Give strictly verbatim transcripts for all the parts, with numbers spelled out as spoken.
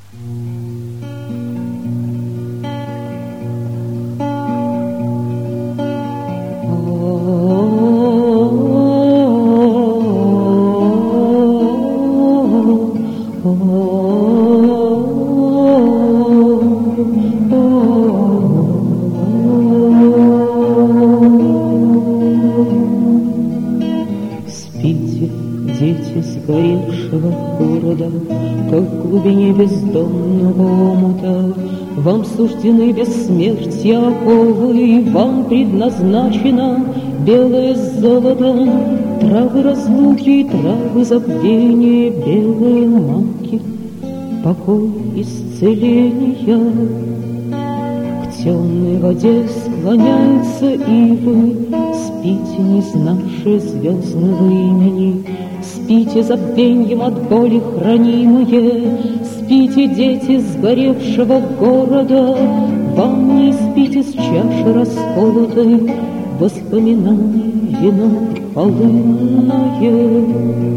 Дети сгоревшего города, как в глубине бездонного омута, вам суждены бессмертие оковы, вам предназначено белое золото, травы разлуки, травы забвения, белые маки, покой исцеления. К темной воде склоняются ивы, спите, не знавшие звездного имени, спите, забвеньем от боли хранимые, спите, дети сгоревшего города, вам не спите с чаши расколотой, воспоминания вино полынное.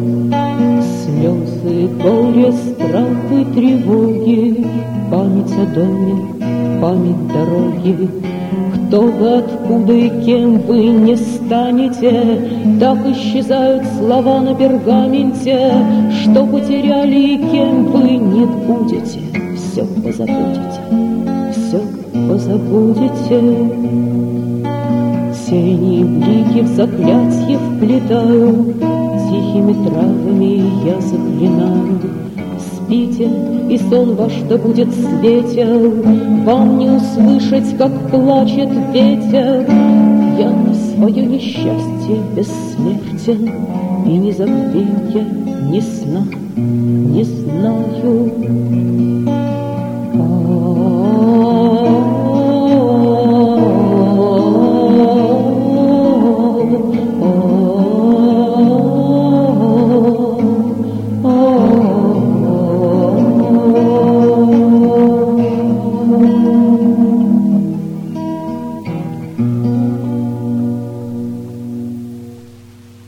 Слезы, горе, страх и тревоги, память о доме, память дороги. Кто вы, откуда и кем вы не станете, так исчезают слова на пергаменте. Что потеряли и кем вы не будете, все позабудете, все позабудете. Тени и блики в заклятье вплетаю, тихими травами я заклинаю. Спите, и сон ваш да будет светел, вам не услышать, как плачет ветер. Я на свое несчастье бессмертен, и ни забвенья, ни сна не знаю.